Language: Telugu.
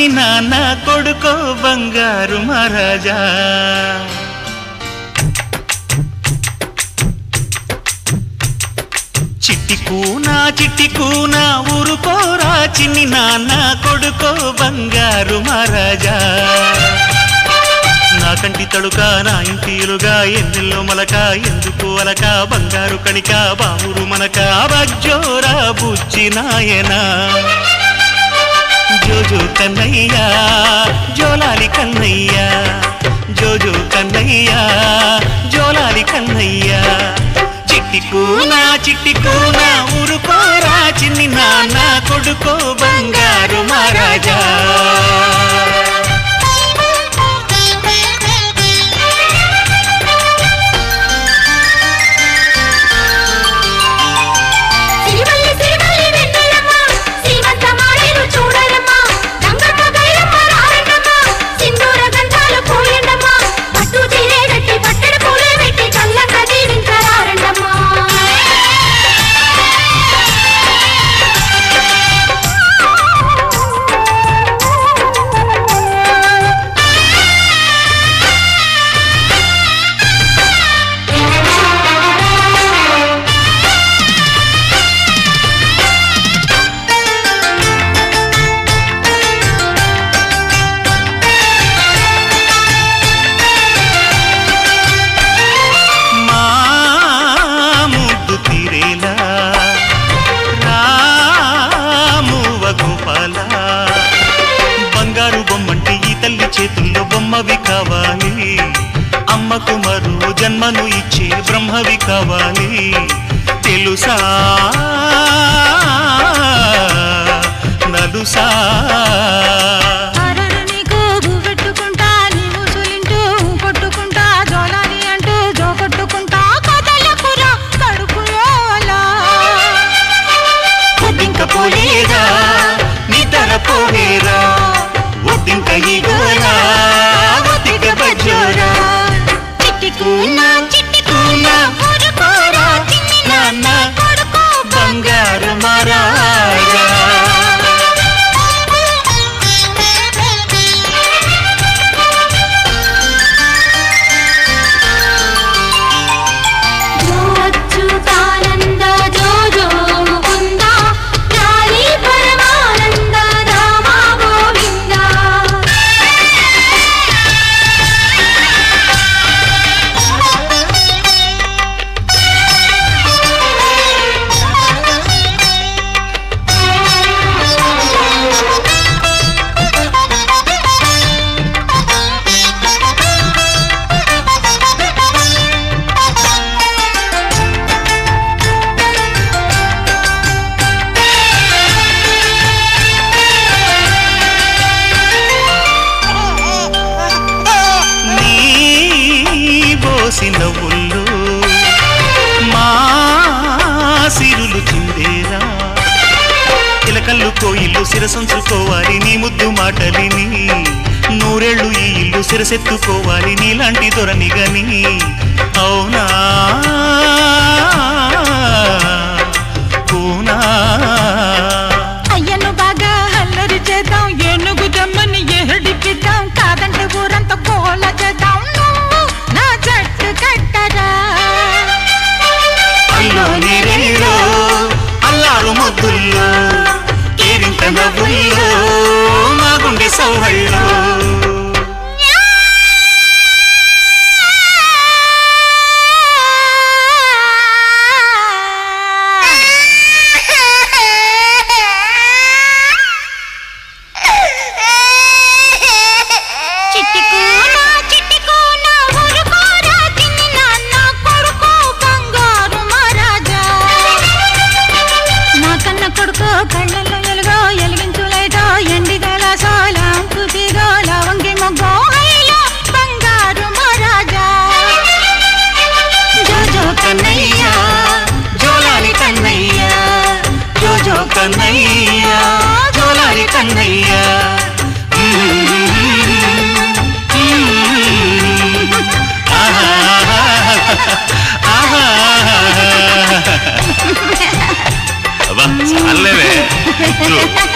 చిన్ని నాన్న కొడుకో బంగారు మహారాజా. చిట్టి కూనా ఊరుకోరా చిన్ని నాన్న కొడుకో బంగారు మహారాజా. నా కంటి తడుక నా ఇంటిలుగా ఎన్నెల్లో మలక ఎందుకు అలక బంగారు కణిక బావురు మనక బజ్జోరా బుజ్జి నాయనా. జోజో కన్నయ్యా జోలాలి కన్నయ్యా, జోజో కన్నయ్యా జోలాలి కన్నయ్యా. చిట్టి కూనా ఊరుకోరా చిన్ని నాన్న కొడుకో బంగారు మహారాజా. బంగారు బొమ్మంటే ఈ తల్లి చేతుల్లో బొమ్మవి కావాలి, అమ్మకు మరో జన్మను ఇచ్చే బ్రహ్మవి కావాలి. తెలుసా నలుసా పోలేరా నిద్ర పోలేరా ఒద్దింక ఈగోరా ఒద్దిక బజ్జోరా. చిట్టి కూనా ఊరుకోరా చిన్ని నాన్న కొడుకో బంగారు మహారాజా. నవ్వుల్లో మా సిరులు చిందేరా, చిలకల్లు కోయిల్లు సిరసంచుకోవాలి నీ ముద్దు మాటలిని, నూరేళ్ళు ఈ ఇల్లు సిరసెత్తుకోవాలి నీలాంటి దొరని గని. అవునా కూనా అయ్యను బాగా అల్లరి చేద్దాం, ఏనుగు జమ్మని ఏడిపిద్దాం, కాదంటే ఊరంతా కోల చేద్దాం. అల్లారు ముద్దుల్లో కేరింత నవ్వుల్లో మా గుండె సౌహళ్ళో. కళ్ళల్లో ఎలుగో ఎలిగించులైటో ఎండిగల సోలం కుదిగో లవంగి మొగ్గో హైలో బంగారు మహారాజా. జోజో కన్నయ్యా జోలాలి కన్నయ్యా, జోజో కన్నయ్యా జోలాలి కన్నయ్యా. చాలేవే